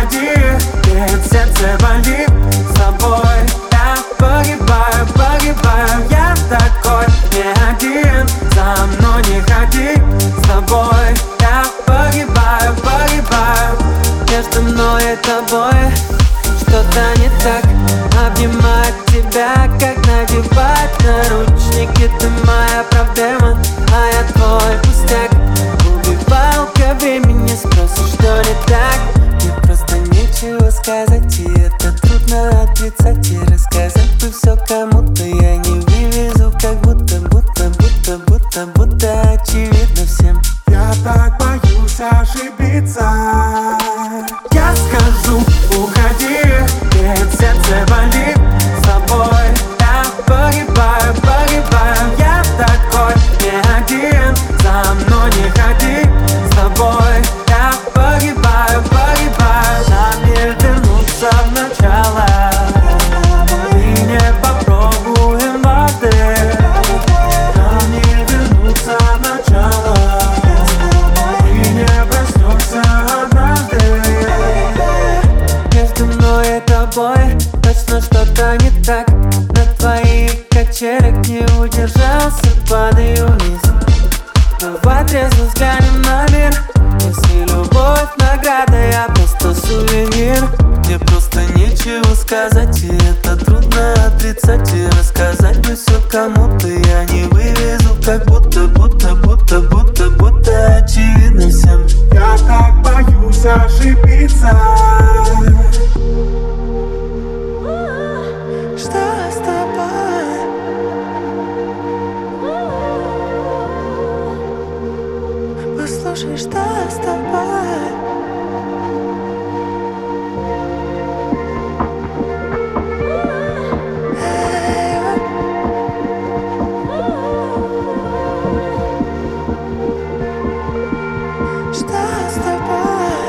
уходи, ведь сердце болит. С тобой я погибаю, погибаю. Я такой не один, за мной не ходи. С тобой я погибаю, погибаю. Между мной и тобой что-то не так. Обнимать тебя, как надевать наручники. Ты моя проблема, а я твой пустяк. Убивалка времени, спросишь, что не так. Мне просто нечего сказать, и это трудно отрицать. И рассказать бы все кому-то я не вывезу, как будто очевидно всем. Я так боюсь ошибиться. Я скажу, уходи, ведь сердце болит. С тобой я погибаю, погибаю. Я такой не один, за мной не ходи. С тобой я погибаю, погибаю. Нам не вернуться в начало, и не попробуем воды. Нам не вернуться в начало, и не проснемся однажды. Между мной и тобой точно что-то не так. На твоих качелях не удержался, падаю вниз. Давай трезво взглянем на мир. Если любовь награда, я просто сувенир. Мне просто нечего сказать, и это трудно отрицать. И рассказать бы все кому-то я не вывезу, как будто очевидно всем. Я так боюсь ошибиться. Что с тобой? Послушай, что с тобой? Что с тобой?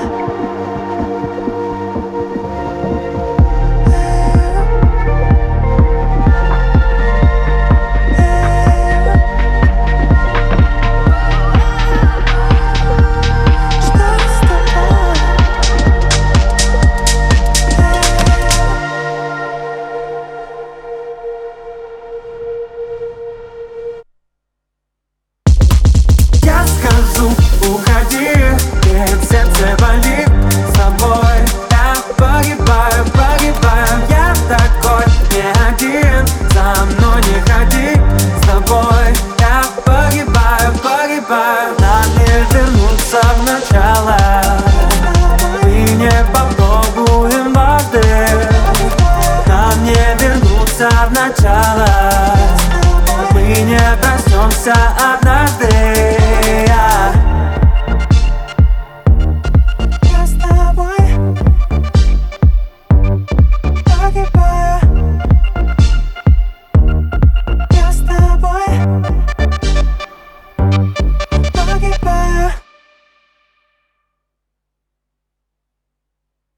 Я скажу, уходи, ведь сердце болит. С тобой я погибаю, погибаю. Я такой не один, за мной не ходи. С тобой я погибаю, погибаю. Нам не вернуться в начало, и не попробуем воды. Нам не вернуться в начало, мы не проснемся